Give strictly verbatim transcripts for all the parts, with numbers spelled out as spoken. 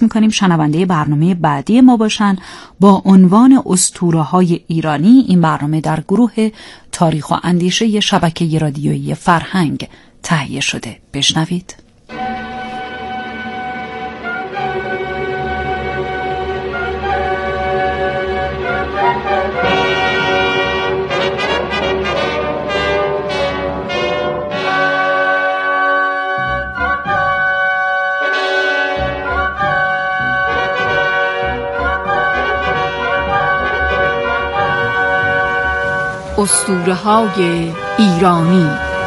میکنیم شنونده برنامه بعدی ما باشن با عنوان اسطوره‌های ایرانی. این برنامه در گروه تاریخ و اندیشه شبکه رادیویی فرهنگ تهیه شده. بشنوید. اسطوره‌های ایرانی.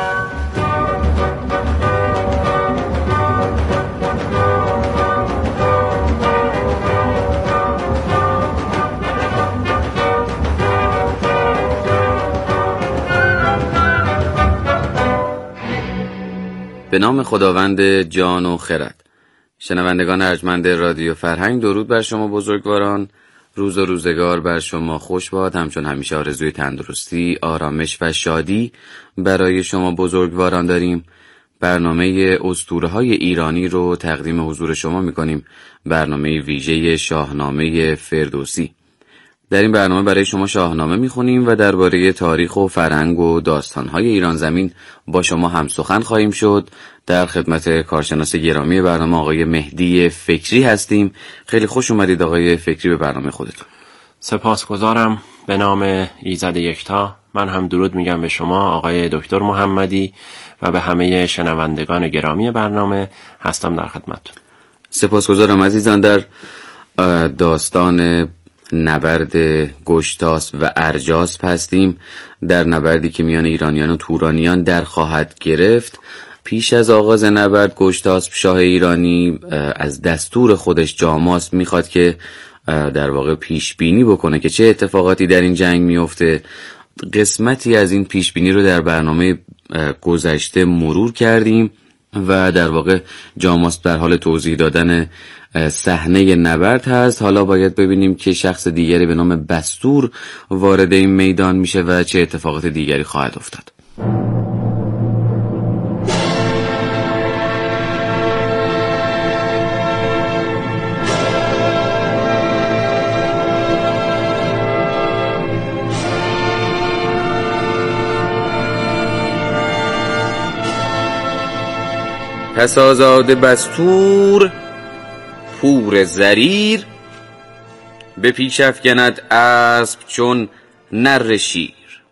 به نام خداوند جان و خرد. شنوندگان ارجمند رادیو فرهنگ، درود بر شما بزرگواران. روز و روزگار بر شما خوش باد. همچون همیشه آرزوی تندرستی، آرامش و شادی برای شما بزرگواران داریم. برنامه اسطوره‌های ایرانی رو تقدیم حضور شما می‌کنیم. برنامه ویژه شاهنامه فردوسی. در این برنامه برای شما شاهنامه می‌خونیم و درباره تاریخ و فرهنگ و داستان‌های ایران زمین با شما هم سخن خواهیم شد. در خدمت کارشناس گرامی برنامه آقای مهدی فکری هستیم. خیلی خوش اومدید آقای فکری به برنامه خودتون. سپاسگزارم. به نام ایزد یکتا من هم درود میگم به شما آقای دکتر محمدی و به همه شنوندگان گرامی برنامه. هستم در خدمتتون. سپاسگزارم عزیزان. در داستان نبرد گشتاسپ و ارجاسپ هستیم، در نبردی که میان ایرانیان و تورانیان در خواهد گرفت. پیش از آغاز نبرد گشتاسپ شاه ایرانی از دستور خودش جاماسپ میخواد که در واقع پیش بینی بکنه که چه اتفاقاتی در این جنگ میفته. قسمتی از این پیش بینی رو در برنامه گذشته مرور کردیم و در واقع جاماسپ در حال توضیح دادن صحنه نبرد هست. حالا باید ببینیم که شخص دیگری به نام بستور وارد این میدان میشه و چه اتفاقات دیگری خواهد افتاد. پس آزاده بستور پور زریر، به پیش افکند اسب چون نر شیر.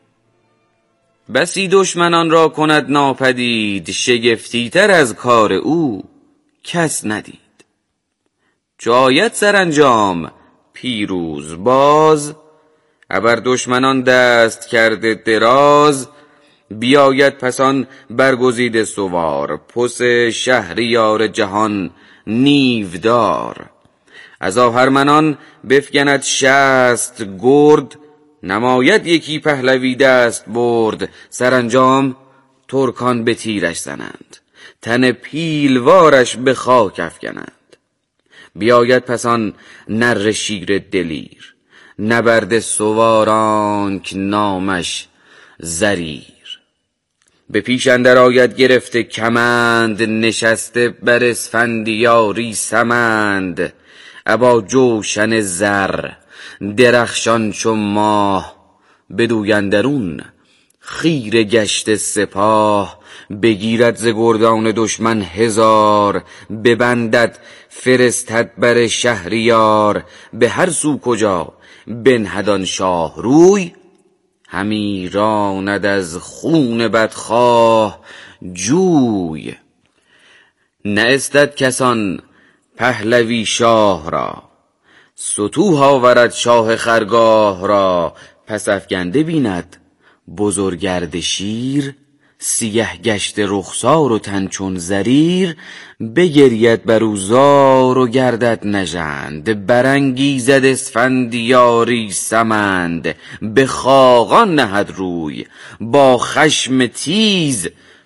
بسی دشمنان را کند ناپدید، شگفتی تر از کار او کس ندید. چو آید سرانجام پیروز باز، ابر دشمنان دست کرده دراز. بیاید پسان برگزیده سوار، پس شهریار جهان نیودار. از آهرمنان بفگند شست گرد، نماید یکی پهلوی دست برد. سرانجام ترکان به تیرش زنند، تن پیلوارش به خاک افکنند. بیاید پسان نر شیر دلیر، نبرد سوارانک نامش زریر. به پیش اندر آید گرفته کمند، نشسته بر اسفندیاری سمند. ابا جوشن زر درخشان چو ماه، بدوی اندرون خیره گشته سپاه. بگیرد ز گردان دشمن هزار، ببندد فرستد بر شهریار. به هر سو کجا بنهد آن شاه روی، همی راند از خون بدخواه جوی. نه استد کسان پهلوی شاه را، ستوه آورد شاه خرگاه را. پس افگنده بیند بزرگرد شیر، سیه گشت رخسار و تن چون زریر. بگرید بر او زار و گردد نژند، برانگیزد اسفندیاری سمند. به خاقان نهد روی با خشم تیز،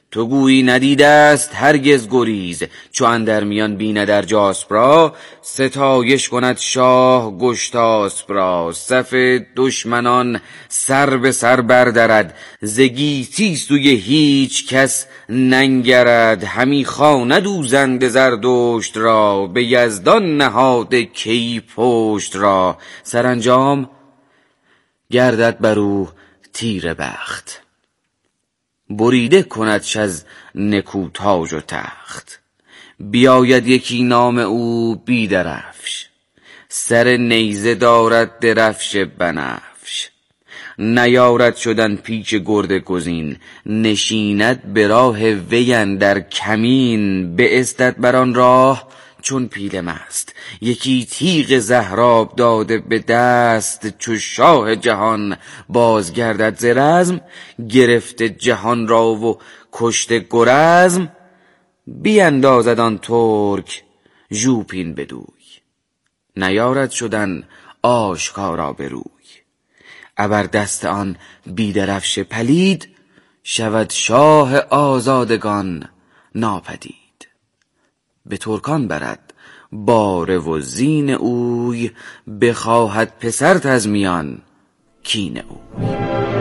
تو گویی ندیده است هرگز گریز، چو اندر میان بیند ارجاسپ را، ستایش کند شاه گشتاسپ را. صف دشمنان سر به سر بردرد، ز گیتی سوی هیچ کس ننگرد. همی خواند او زند زردشت را، به یزدان نهاده کی پشت را. سرانجام گردد بر او تیره بخت، بریده کندش از نکو تاج و تخت. بیاید یکی نام او بیدرفش، سر نیزه دارد درفش بنفش. نیارد شدن پیچ گرد گزین، نشیند به راه وی اندر کمین. به استد بر آن راه چون پیل مست، یکی تیغ زهراب داده به دست. چو شاه جهان بازگردد ز رزم، گرفته جهان را و کشته گرزم. بیندازد آن ترک ژوپین بدوی، نیارد شدن آشکارا به روی. ابر دست آن بیدرفش پلید، شود شاه آزادگان ناپدید. به ترکان برد باره و زین اوی، بخواهد پسرت از میان کین اوی.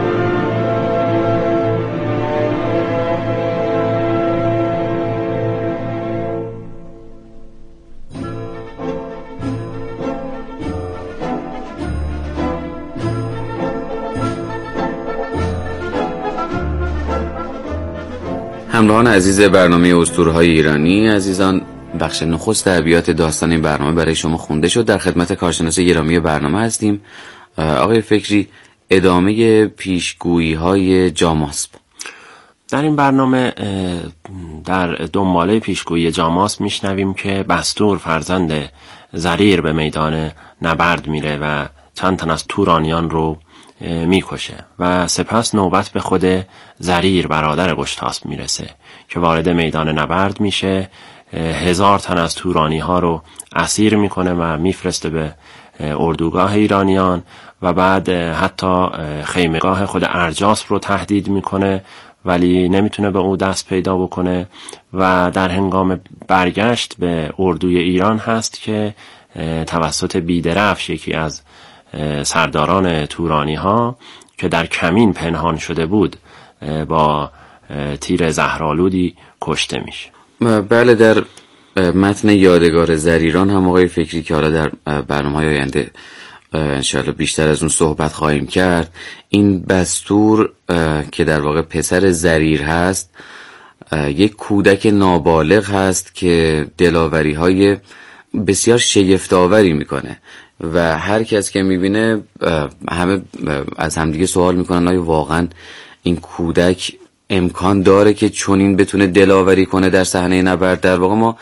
همراهان عزیز برنامه اسطوره‌های ایرانی عزیزان، بخش نخست ابیات داستان این برنامه برای شما خونده شد. در خدمت کارشناس گرامی برنامه هستیم، آقای فکری. ادامه پیشگویی‌های جاماسپ. در این برنامه در دنباله پیشگویی جاماسپ میشنویم که بستور فرزند زریر به میدان نبرد میره و چند تن از تورانیان رو میکشه و سپس نوبت به خود زریر برادر گشتاسپ میرسه که وارد میدان نبرد میشه. هزار تن از تورانی ها رو اسیر میکنه و میفرسته به اردوگاه ایرانیان و بعد حتی خیمگاه خود ارجاسپ رو تهدید میکنه، ولی نمیتونه به او دست پیدا بکنه. و در هنگام برگشت به اردوی ایران هست که توسط بیدرفش، یکی از سرداران تورانی ها که در کمین پنهان شده بود، با تیر زهرآلودی کشته میشه. بله، در متن یادگار زریران هم آقای فکری که حالا در برنامه‌های آینده انشاءالله بیشتر از اون صحبت خواهیم کرد، این بستور که در واقع پسر زریر هست یک کودک نابالغ هست که دلاوری‌های بسیار شگفت‌آوری میکنه و هر کس که میبینه همه از همدیگه سوال میکنن آیا واقعا این کودک امکان داره که چنین بتونه دلاوری کنه در صحنه نبرد. در واقع ما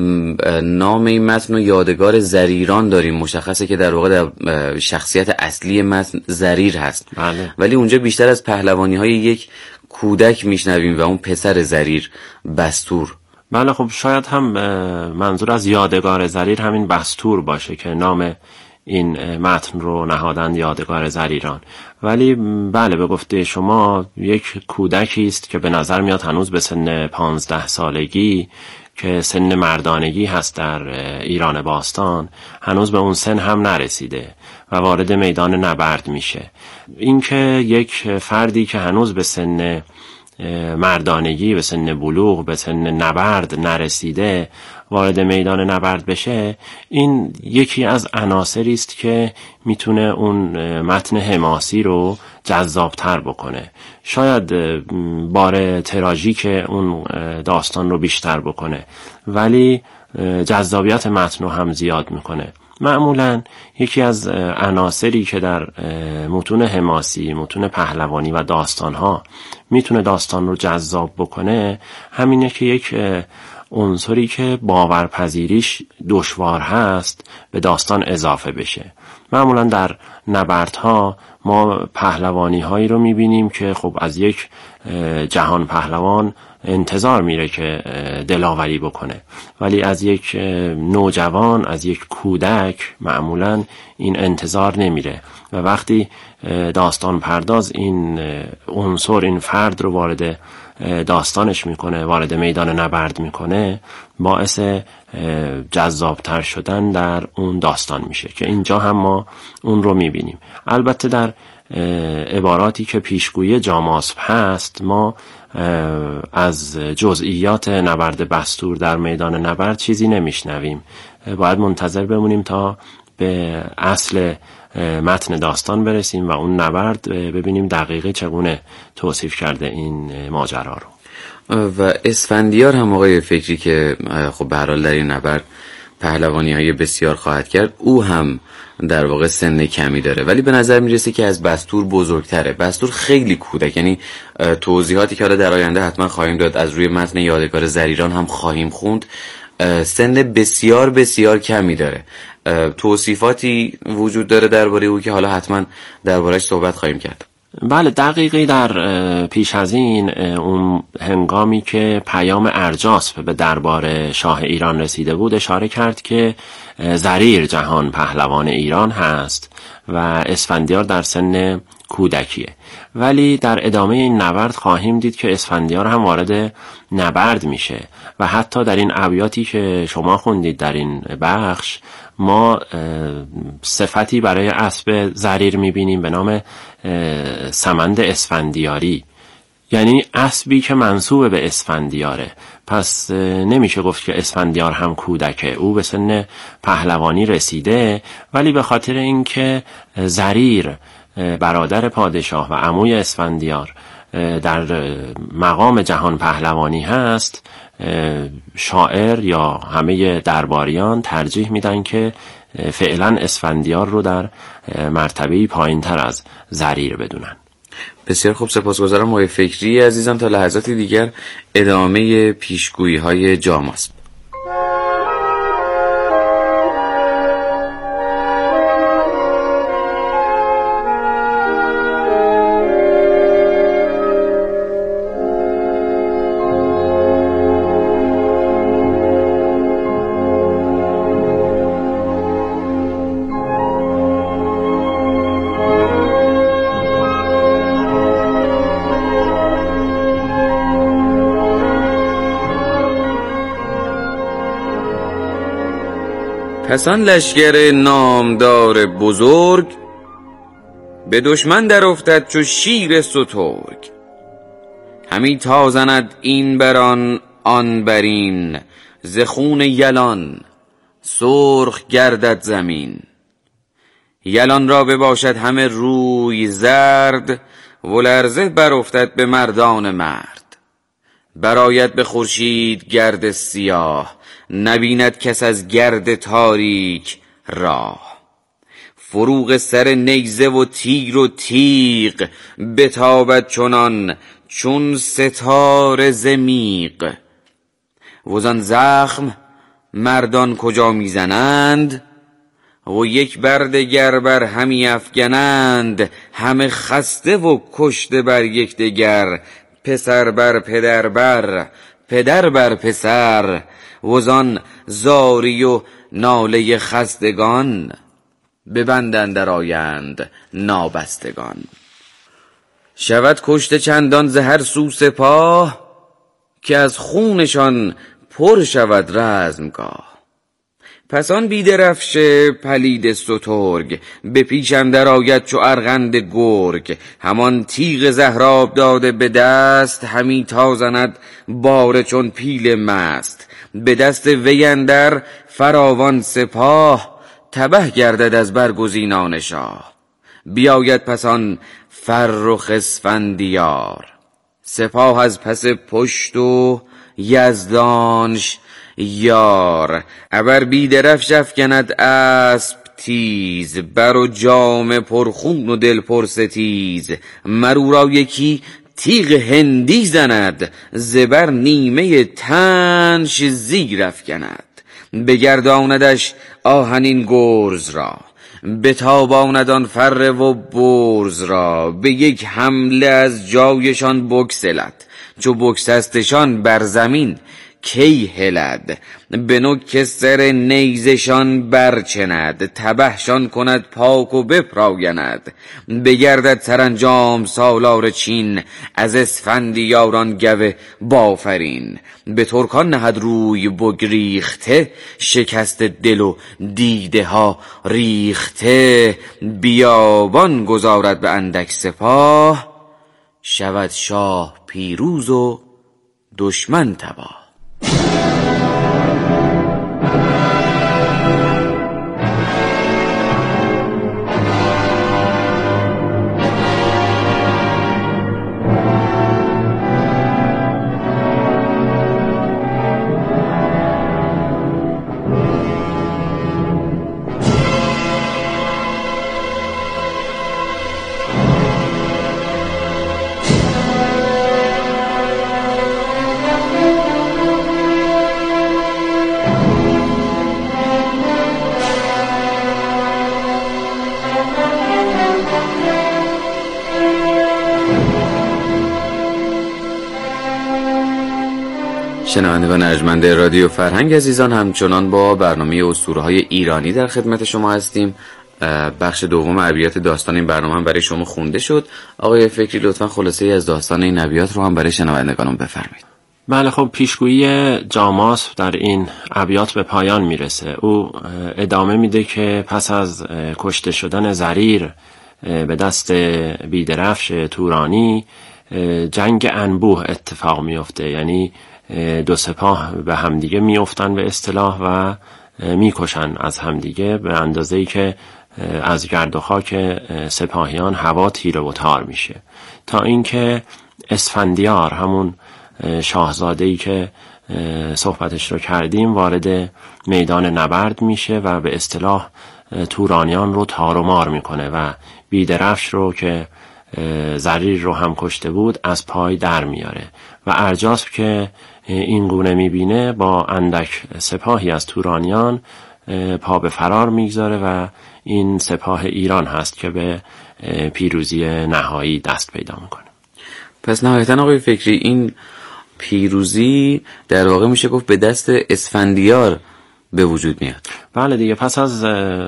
نام این متن و یادگار زریران داریم، مشخصه که در واقع در شخصیت اصلی متن زریر هست. بله. ولی اونجا بیشتر از پهلوانی های یک کودک میشنویم و اون پسر زریر بستور. بله، خب شاید هم منظور از یادگار زریر همین بستور باشه که نام این متن رو نهادن یادگار زریران. ولی بله، به گفته شما یک کودکی است که به نظر میاد هنوز به سن پانزده سالگی که سن مردانگی هست در ایران باستان، هنوز به اون سن هم نرسیده و وارد میدان نبرد میشه. اینکه یک فردی که هنوز به سن مردانگی، به سن بلوغ، به سن نبرد نرسیده وارد میدان نبرد بشه، این یکی از عناصری است که میتونه اون متن حماسی رو جذابتر بکنه، شاید بار تراژیک اون داستان رو بیشتر بکنه، ولی جذابیت متن رو هم زیاد میکنه. معمولا یکی از عناصری که در متون حماسی، متون پهلوانی و داستانها میتونه داستان رو جذاب بکنه همینه که یک عنصری که باورپذیریش دشوار هست به داستان اضافه بشه. معمولا در نبردها ما پهلوانی هایی رو میبینیم که خب از یک جهان پهلوان انتظار میره که دلاوری بکنه، ولی از یک نوجوان، از یک کودک معمولا این انتظار نمیره و وقتی داستان پرداز این عنصر، این فرد رو وارد داستانش میکنه، وارد میدان نبرد میکنه، باعث جذابتر شدن در اون داستان میشه که اینجا هم ما اون رو میبینیم. البته در عباراتی که پیشگویی جاماسب هست ما از جزئیات نبرد بستور در میدان نبرد چیزی نمیشنویم. باید منتظر بمونیم تا به اصل متن داستان برسیم و اون نبرد ببینیم دقیقی چگونه توصیف کرده این ماجرا رو. و اسفندیار هم آقای فکری که خب به هر حال در این نبرد پهلوانی های بسیار خواهد کرد، او هم در واقع سن کمی داره ولی به نظر میرسه که از بستور بزرگتره. بستور خیلی کودک، یعنی توضیحاتی که حالا در آینده حتما خواهیم داد، از روی متن یادگار زریران هم خواهیم خوند، سن بسیار بسیار کمی داره. توصیفاتی وجود داره درباره او که حالا حتما درباره‌اش صحبت خواهیم کرد. بله، دقیقی در پیش از این اون هنگامی که پیام ارجاسپ به دربار شاه ایران رسیده بود اشاره کرد که زریر جهان پهلوان ایران هست و اسفندیار در سن کودکیه. ولی در ادامه این نبرد خواهیم دید که اسفندیار هم وارد نبرد میشه و حتی در این ابیاتی که شما خوندید در این بخش ما صفتی برای اسب زریر میبینیم به نام سمند اسفندیاری، یعنی اسبی که منسوب به اسفندیاره. پس نمیشه گفت که اسفندیار هم کودکه، او به سن پهلوانی رسیده ولی به خاطر اینکه زریر برادر پادشاه و عموی اسفندیار در مقام جهان پهلوانی هست، شاعر یا همه درباریان ترجیح میدن که فعلا اسفندیار رو در مرتبه‌ای پایین‌تر از زریر بدونن. بسیار خوب، سپاسگزارم آقای فکری عزیزم. تا لحظاتی دیگر ادامه پیشگویی‌های جاماسب. پس آن لشکر نامدار بزرگ به دشمن در افتد چو شیر سترگ. همی تازند این بران آن برین، ز خون یلان سرخ گردد زمین. یلان را بباشد همه روی زرد، و لرزه بر افتد به مردان مرد. برآید به خورشید گرد سیاه، نبیند کس از گرد تاریک راه. فروغ سر نیزه و تیر و تیغ، بتابد چنان چون ستاره ز میغ. وزان زخم مردان کجا میزنند، و یک بر دگر بر همی افگنند. همه خسته و کشته بر یک دگر، پسر بر پدر بر پدر بر پسر. وزان زاری و ناله خستگان، ببند اندر آیند نابستگان. شود کشته چندان ز هر سو سپاه، که از خونشان پر شود رزمگاه. پس آن بیدرفش پلید سترگ، به پیش اندر آید چو ارغند گرگ. همان تیغ زهراب داده به دست، همی تازند باره چون پیل مست. به دست وی اندر فراوان سپاه، تبه گردد از برگزینان شاه. بیاید پس آن فرخ اسفندیار، سپاه از پس پشت و یزدانش یار. ابر بیدرفش افگند اسب تیز، بر و جام پرخون و دل پرستیز. مرو را یکی تیغ هندی زند، زبر نیمه تنش زیر افگند. بگرداندش آهنین گرز را، بتاباند آن فره و برز را. به یک حمله از جایشان بگسلد، چو بگسستشان بر زمین کی هلد، به نوک سر نیزشان برچند، تبهشان کند پاک و بپراگند. بگردد سرانجام سالار چین، از اسفندیاران گو بافرین. به ترکان نهد روی بگریخته، شکست دل و دیده ها ریخته. بیابان گذارد به اندک سپاه، شود شاه پیروز و دشمن تباه. شنوندگان ارجمند رادیو فرهنگ عزیزان، همچنان با برنامه اسطوره‌های ایرانی در خدمت شما هستیم. بخش دوم ابیات داستان این برنامه هم برای شما خونده شد. آقای فکری لطفاً خلاصه ای از داستان این ابیات رو هم برای شنوندگانم بفرمایید. بله، خب پیشگویی جاماسب در این ابیات به پایان میرسه. او ادامه میده که پس از کشته شدن زریر به دست بیدرفش تورانی، جنگ انبوه اتفاق میفته، یعنی دو سپاه به همدیگه میافتن به اصطلاح و میکشن از همدیگه، به اندازه‌ای که از گرد و خاک سپاهیان هوا تیره و تار میشه، تا اینکه اسفندیار، همون شاهزاده‌ای که صحبتش رو کردیم، وارد میدان نبرد میشه و به اصطلاح تورانیان رو تار و مار میکنه و بیدرفش رو که زریر رو هم کشته بود از پای در میاره و ارجاسب که این گونه میبینه با اندک سپاهی از تورانیان پا به فرار میگذاره و این سپاه ایران هست که به پیروزی نهایی دست پیدا میکنه. پس نهایتاً آقای فکری این پیروزی در واقع میشه گفت به دست اسفندیار به وجود میاد. بله دیگه، پس از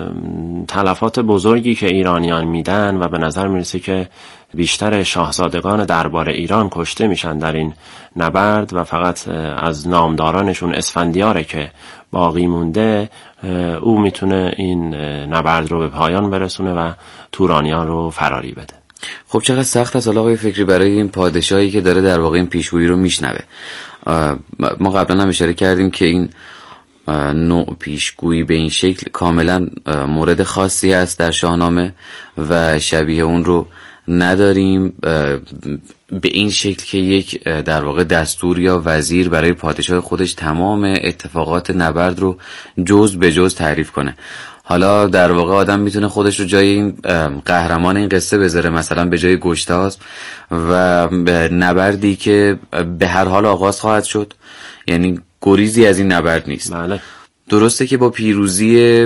تلفات بزرگی که ایرانیان میدن و به نظر میرسه که بیشتر شاهزادگان دربار ایران کشته میشن در این نبرد و فقط از نامدارانشون اسفندیاره که باقی مونده، او میتونه این نبرد رو به پایان برسونه و تورانیان رو فراری بده. خب چقدر سخت است آقای فکری برای این پادشاهی که داره در واقع این پیشگویی رو میشنوه. ما قبلا هم اشاره کردیم که این نوع پیشگویی به این شکل کاملا مورد خاصی است در شاهنامه و شبیه اون رو نداریم، به این شکل که یک در واقع دستور یا وزیر برای پادشاه خودش تمام اتفاقات نبرد رو جز به جز تعریف کنه. حالا در واقع آدم میتونه خودش رو جای این قهرمان این قصه بذاره، مثلا به جای گشتاسپ و نبردی که به هر حال آغاز خواهد شد، یعنی گریزی از این نبرد نیست. بله. درسته که با پیروزی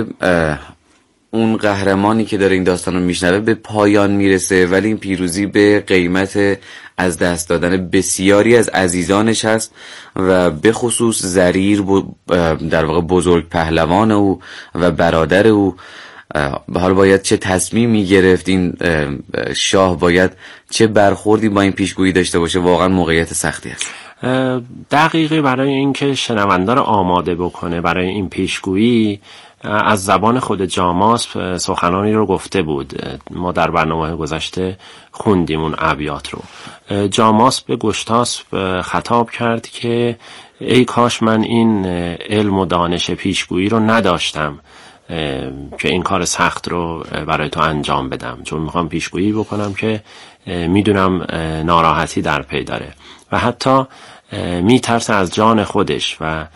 اون قهرمانی که داره این داستان رو میشنوه به پایان میرسه، ولی این پیروزی به قیمت از دست دادن بسیاری از عزیزانش هست و به خصوص زریر در واقع بزرگ پهلوان او و برادر او. به حال باید چه تصمیمی گرفت این شاه، باید چه برخوردی با این پیشگویی داشته باشه. واقعا موقعیت سختی است. دقیقی برای اینکه شنونده رو آماده بکنه برای این پیشگویی، از زبان خود جاماسب سخنانی رو گفته بود. ما در برنامه گذشته خوندیم اون ابیات رو. جاماسب به گشتاسپ خطاب کرد که ای کاش من این علم و دانش پیشگویی رو نداشتم که این کار سخت رو برای تو انجام بدم، چون میخوام پیشگویی بکنم که میدونم ناراحتی در پی داره و حتی میترسه از جان خودش و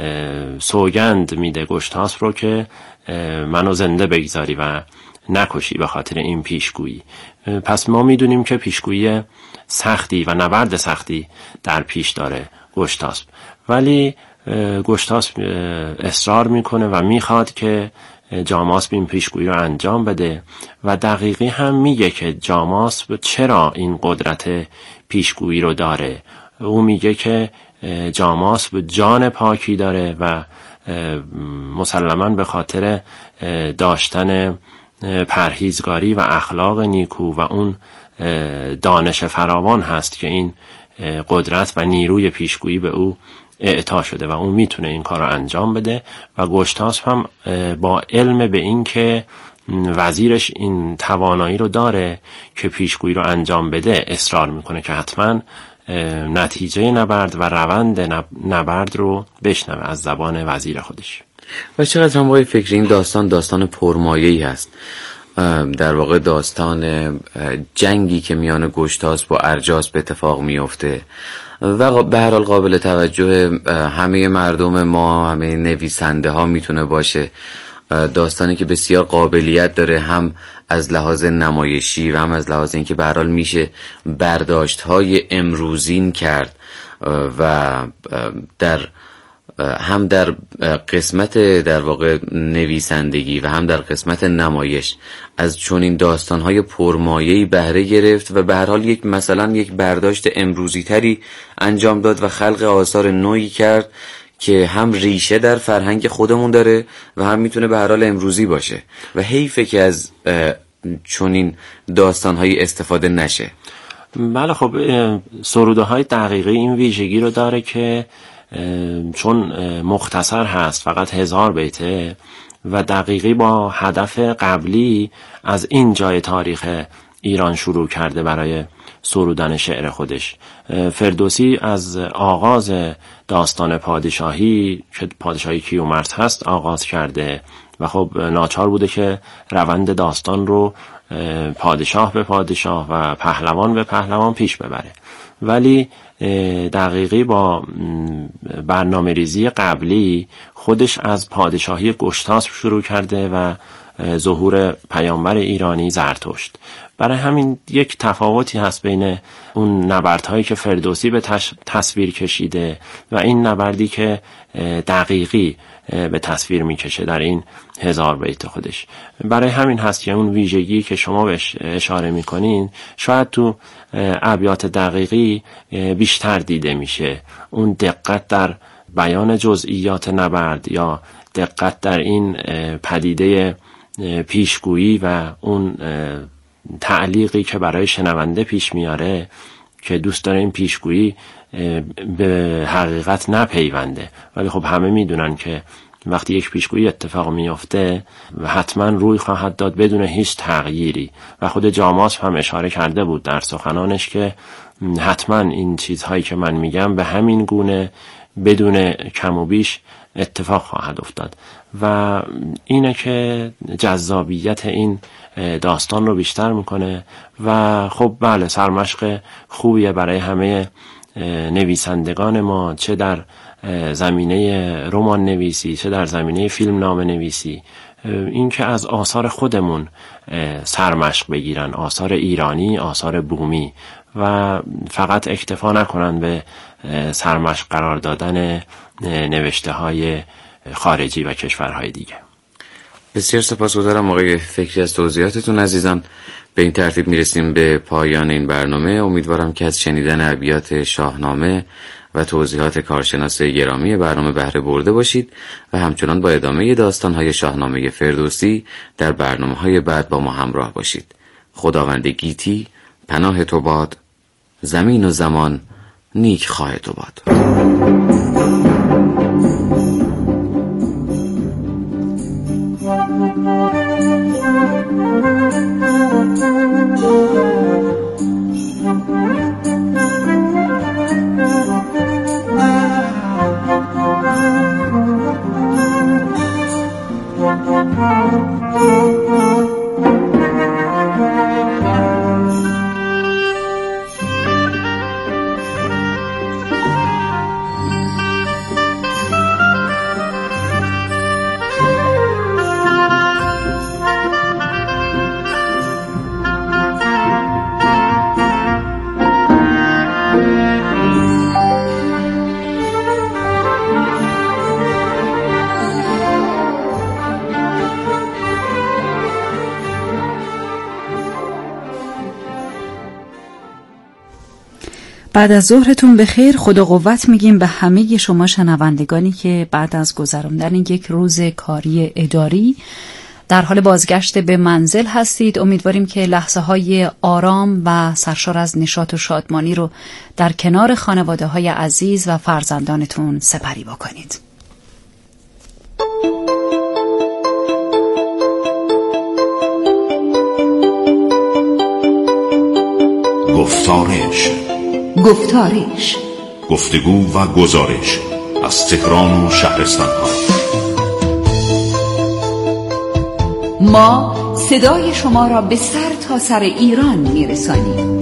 سوگند میده گشتاسپ رو که منو زنده بگذاری و نکشی به خاطر این پیشگویی. پس ما میدونیم که پیشگویی سختی و نبرد سختی در پیش داره گشتاسپ، ولی گشتاسپ اصرار میکنه و میخواد که جاماسپ این پیشگویی رو انجام بده و دقیقی هم میگه که جاماسپ چرا این قدرت پیشگویی رو داره. او میگه که جاماس به جان پاکی داره و مسلماً به خاطر داشتن پرهیزگاری و اخلاق نیکو و اون دانش فراوان هست که این قدرت و نیروی پیشگویی به او اعطا شده و اون میتونه این کار رو انجام بده. و گشتاسپ هم با علم به این که وزیرش این توانایی رو داره که پیشگویی رو انجام بده اصرار میکنه که حتما نتیجه نبرد و روند نبرد رو بشنوه از زبان وزیر خودش. و چقدر هم باید فکر این داستان داستان پرمایه‌ای هست، در واقع داستان جنگی که میان گشتاسپ با ارجاسپ به اتفاق میفته و به هر حال قابل توجه همه مردم ما، همه نویسنده ها میتونه باشه. داستانی که بسیار قابلیت داره هم از لحاظ نمایشی و هم از لحاظ اینکه به هر حال میشه برداشت های امروزین کرد و در هم در قسمت در واقع نویسندگی و هم در قسمت نمایش از چنین داستان‌های پرمایه‌ای بهره گرفت و به هر حال یک مثلا یک برداشت امروزی تری انجام داد و خلق آثار نوعی کرد که هم ریشه در فرهنگ خودمون داره و هم میتونه به هر حال امروزی باشه و حیفه که از چنین داستان‌هایی استفاده نشه. بله خب سروده های دقیقی این ویژگی رو داره که چون مختصر هست، فقط هزار بیته و دقیقی با هدف قبلی از این جای تاریخ ایران شروع کرده برای سرودن شعر خودش. فردوسی از آغاز داستان پادشاهی که پادشاهی کیومرث هست آغاز کرده و خب ناچار بوده که روند داستان رو پادشاه به پادشاه و پهلوان به پهلوان پیش ببره، ولی دقیقی با برنامه ریزی قبلی خودش از پادشاهی گشتاسپ شروع کرده و ظهور پیامبر ایرانی زرتشت. برای همین یک تفاوتی هست بین اون نبردهایی که فردوسی به تصویر کشیده و این نبردی که دقیقی به تصویر میکشه در این هزار بیت خودش. برای همین هست که اون ویژگی که شما بهش اشاره میکنین شاید تو ابیات دقیقی بیشتر دیده میشه، اون دقت در بیان جزئیات نبرد یا دقت در این پدیده پیشگویی و اون تعلیقی که برای شنونده پیش میاره که دوست داره این پیشگویی به حقیقت نپیونده، ولی خب همه میدونن که وقتی یک پیشگویی اتفاق میفته و حتما روی خواهد داد بدون هیچ تغییری و خود جاماس هم اشاره کرده بود در سخنانش که حتما این چیزهایی که من میگم به همین گونه بدون کم و بیش اتفاق خواهد افتاد و اینه که جذابیت این داستان رو بیشتر میکنه و خب بله سرمشق خوبیه برای همه نویسندگان ما، چه در زمینه رمان نویسی چه در زمینه فیلم نام نویسی، این که از آثار خودمون سرمشق بگیرن، آثار ایرانی، آثار بومی و فقط اکتفا نکنن به سرمشق قرار دادن نوشته های خارجی و کشورهای دیگه. بسیار سپاسگزارم آقای فکری از توضیحاتتون عزیزان. به این ترتیب میرسیم به پایان این برنامه. امیدوارم که از شنیدن ابیات شاهنامه و توضیحات کارشناس گرامی برنامه بهره برده باشید و همچنان با ادامه داستان‌های شاهنامه فردوسی در برنامه‌های بعد با ما همراه باشید. خداوند گیتی پناه تو باد، زمین و زمان نیک خواه تو باد. بعد از ظهرتون بخیر. خدا قوت میگیم به همه شما شنوندگانی که بعد از گذراندن یک روز کاری اداری در حال بازگشت به منزل هستید. امیدواریم که لحظه های آرام و سرشار از نشاط و شادمانی رو در کنار خانواده های عزیز و فرزندانتون سپری بکنید. گفتارش گفتارش گفتگو و گزارش از تهران و شهرستان‌ها. ما صدای شما را به سر تا سر ایران میرسانیم.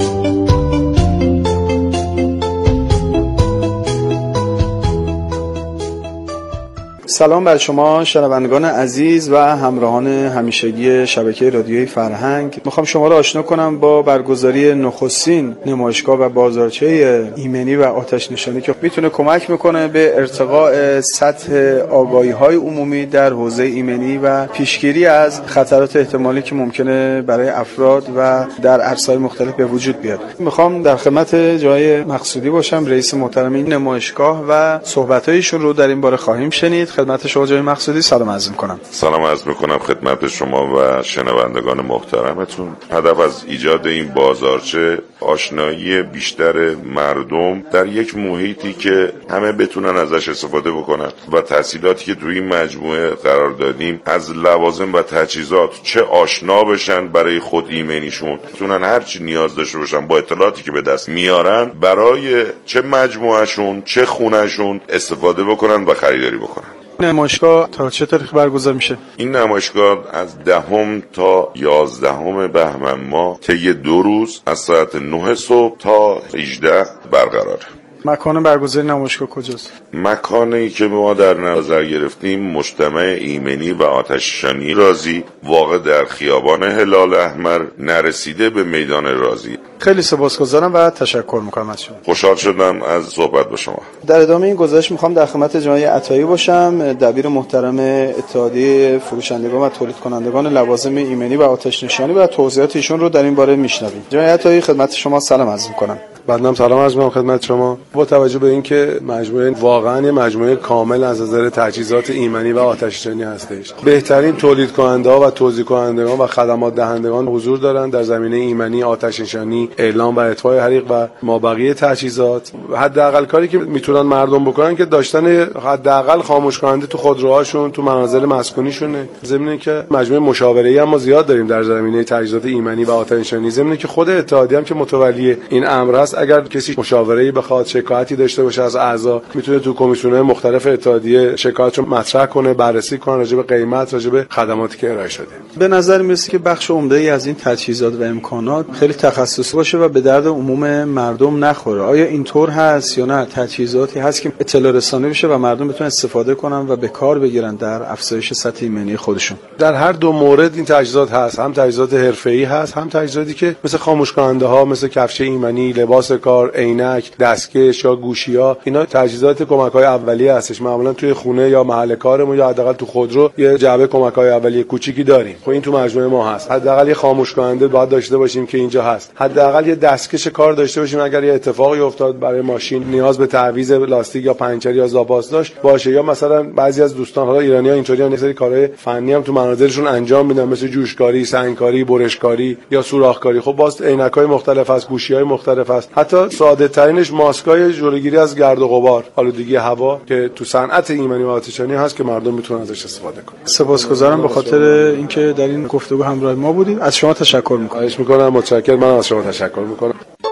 سلام بر شما شنوندگان عزیز و همراهان همیشگی شبکه رادیوی فرهنگ. میخوام شما را آشنا کنم با برگزاری نخستین نمایشگاه و بازارچه ایمنی و آتش نشانی که میتونه کمک میکنه به ارتقاء سطح آگاهی‌های عمومی در حوزه ایمنی و پیشگیری از خطرات احتمالی که ممکنه برای افراد و در عرصه‌های مختلف به وجود بیاد. میخوام در خدمت جای مقصودی باشم، رئیس محترم این نمایشگاه، و صحبت‌هایشون رو در این باره خواهیم شنید. خدمت شما جای مقصودی سلام عرض می‌کنم. سلام عرض می‌کنم خدمت شما و شنوندگان محترمتون. هدف از ایجاد این بازارچه آشنایی بیشتر مردم در یک محیطی که همه بتونن ازش استفاده بکنن و تحصیلاتی که توی این مجموعه قرار دادیم از لوازم و تجهیزات چه آشنا بشن برای خود ایمنیشون، بتونن هر چی نیاز داشته باشن با اطلاعاتی که به دست میارن برای چه مجموعهشون چه خونهشون استفاده بکنن و خریداری بکنن. نمایشگاه تا چه تاریخ برگزار میشه؟ این نمایشگاه از دهم تا یازدهم بهمن ماه طی دو روز از ساعت نه صبح تا هجده برقراره. مکان برگزاری نمایشگاه کجاست؟ مکانی که ما در نظر گرفتیم مجتمع ایمنی و آتش‌نشانی رازی واقع در خیابان هلال احمر نرسیده به میدان رازی. خیلی سپاسگزارم و تشکر میکنم از شما. خوشحال شدم از صحبت با شما. در ادامه این گزارش میخوام در خدمت جناب عطایی باشم، دبیر محترم اتحادیه فروشندگان و تولید کنندگان لوازم ایمنی و آتش نشانی، و توضیحات ایشون رو در این باره میشنویم. جناب عطایی خدمت شما سلام عرض میکنم. بنده هم سلام عرض می‌کنم خدمت شما. با توجه به اینکه مجموعه واقعا یه مجموعه کامل از نظر تجهیزات ایمنی و آتش‌نشانی هستش، بهترین تولید کننده‌ها و توزیع کنندگان و خدمات دهندگان حضور دارن در زمینه ایمنی، آتش‌نشانی، اعلام و اطفاء حریق و مابقی تجهیزات. حداقل کاری که میتونن مردم بکنن که داشتن حداقل خاموش کننده تو خودروهاشون، تو منازل مسکونیشونه. ضمن اینکه مجموعه مشاوره‌ای هم ما زیاد داریم در زمینه تجهیزات ایمنی و آتش‌نشانی. ضمن اینکه خود اتحادیه هم که متولی این امر است، اگر کسی مشاوره‌ای بخواد، شکایتی داشته باشه از اعضا، میتونه تو کمیسیون‌های مختلف اتحادیه شکایتشو مطرح کنه، بررسی کنه راجع به قیمت، راجع به خدماتی که ارائه شده. به نظر میرسه که بخش عمده‌ای از این تجهیزات و امکانات خیلی تخصصی باشه و به درد عموم مردم نخوره. آیا اینطور هست یا نه؟ تجهیزاتی هست که اطلاع رسانی بشه و مردم بتونن استفاده کنن و به کار بگیرن در افزایش سطح ایمنی خودشون؟ در هر دو مورد این تجهیزات هست، هم تجهیزات حرفه‌ای هست، هم تجهیزاتی که مثل خاموش کننده‌ها، مثل کفش ایمنی، لباس کار، عینک، دستکش یا گوشی‌ها. اینا تجهیزات کمک‌های اولیه هستش. معمولا توی خونه یا محل کارمون یا حداقل تو خودرو یه جعبه کمک‌های اولیه کوچیکی داریم. خب این تو مجموعه ما هست. حداقل یه خاموش کننده باید داشته باشیم که اینجا هست. حداقل یه دستکش کار داشته باشیم اگر یه اتفاقی افتاد برای ماشین نیاز به تعویض لاستیک یا پنچر یا زاپاس داشت باشه. یا مثلا بعضی از دوستان حالا ایرانی‌ها اینطوریان یه سری کارهای فنی هم تو منازلشون انجام میدن، مثل جوشکاری، سنگکاری، برشکاری یا سوراخکاری. خب باز عینک‌های مختلف هست، گوشی‌های مختلف هست. حتی ساده ترینش ماسکای جلوگیری از گرد و غبار، آلودگی هوا که تو صنعت ایمنی و آتش‌نشانی هست که مردم میتونن ازش استفاده کنن. سپاسگزارم به خاطر اینکه در این گفتگو همراه ما بودید. از شما تشکر می‌کنم. خواهش می‌کنم. متشکرم. من از شما تشکر می‌کنم.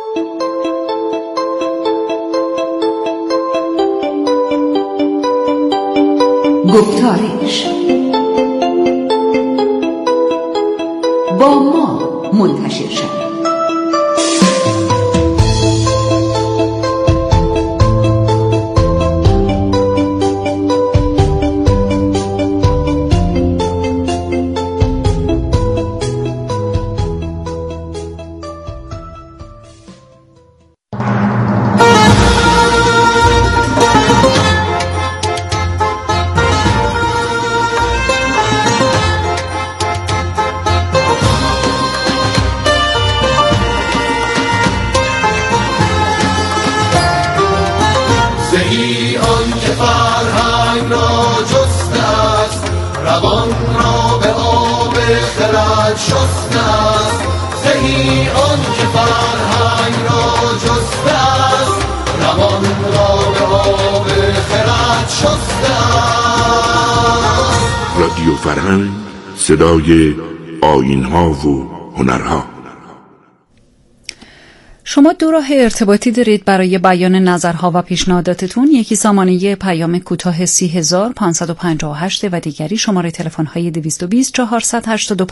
گفتارش با ما منتشر شد. خرد شسته است، زهی آن که فرهنگ را جسته است، روان را به آب خرد شسته است. رادیو فرهنگ، صدای آیین‌ها و هنرها. شما دو راه ارتباطی دارید برای بیان نظرها و پیشنهاداتتون. یکی سامانه پیام کوتاه سی هزار پانصد و پنجاه و هشت و دیگری شماره تلفن های دویست و بیست چهارصد و هشتاد و